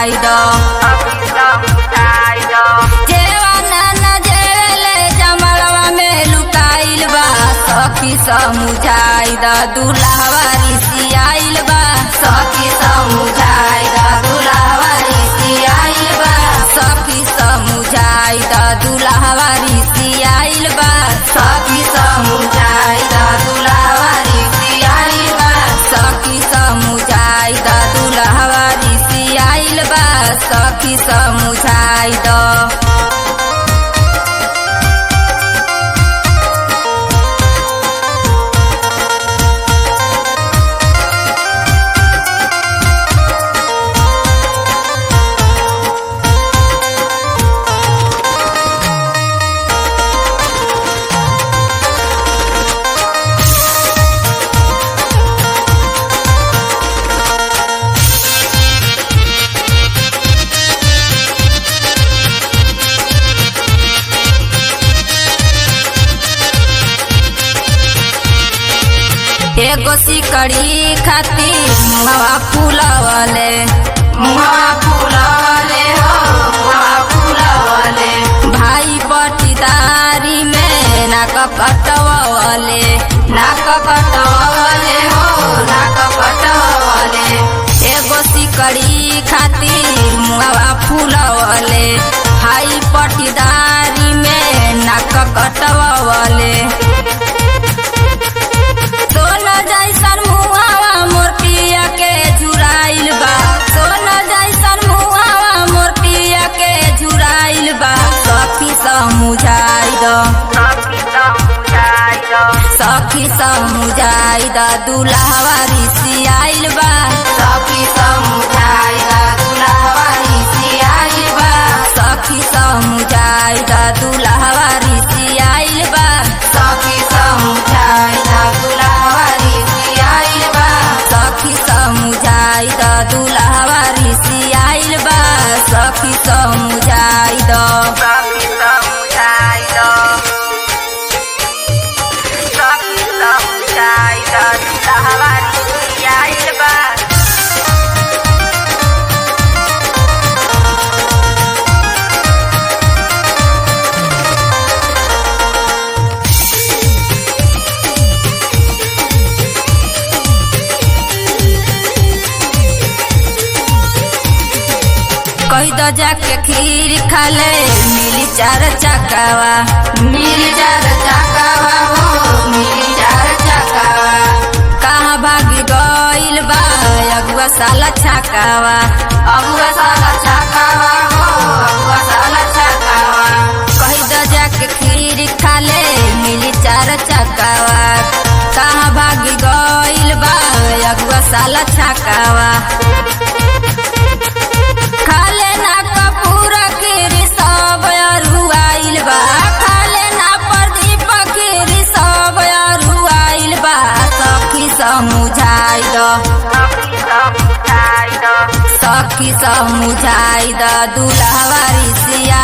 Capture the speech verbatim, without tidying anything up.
समुझाई दो जेवाना न जेले जमलवा में लुकाइल बा सखी समुझाई द दुल्हवा रिसियाइल बा सखी समुझाई द दुल्हवा रिसियाइल बा सखी समुझाई द दुल्हवा रिसियाइल बा सखी समुझाई द दुल्हवा रिसियाइल बा सखी समुझाई द दुल्हवा रिसियाइल बा सखी समुझाई द एगो सिकड़ी खातिर मुहवा फूलवले मुहवा फूलवले हो मुहवा फूलवले भाई बटीदारी में नाक कटवले नाक कटवले हो नाक कटवले एगो सिकड़ी खातिर मुहवा फूलवले भाई बटीदारी में नाक कटवले जैसन मुहावा मोरपिया के झुराइल बा सोना जैसन मुहावा मोरपिया के झुराइल बा सखी समुझाई दो सखी समुझाई द दुल्हवा रिसियाइल बा सखी समुझाई द दुल्हवा रिसियाइल बा सखी समुझाई द दुल्हवा रिसियाइल बा सखी समुझाई द दुल्हवा रिसियाइल बा सखी समुझाई द दुल्हवा रिसियाइल बा सखी समुझाई द सखी समुझाई द सखी समुझाई द दुल्हवा रिसियाइल बा कही दो जाके खीर खाले मिली चार चकावा मिली चार चकावा हो मिली चार चकावा कहाँ भागी गइल बा अगुआ साला छकावा अगुआ साला छकावा हो अगुआ साला छकावा कही दो जाके खीर खाले मिली चार चकावा कहाँ भागी गइल बा अगुआ साला छकावा खाले ना कपूर खीरी सब अरुआइल बा खाले ना प्रदीप खीरी सब अरुआइल बा सखी समुझाई दो सखी समुझाई द दुल्हवा रिसिया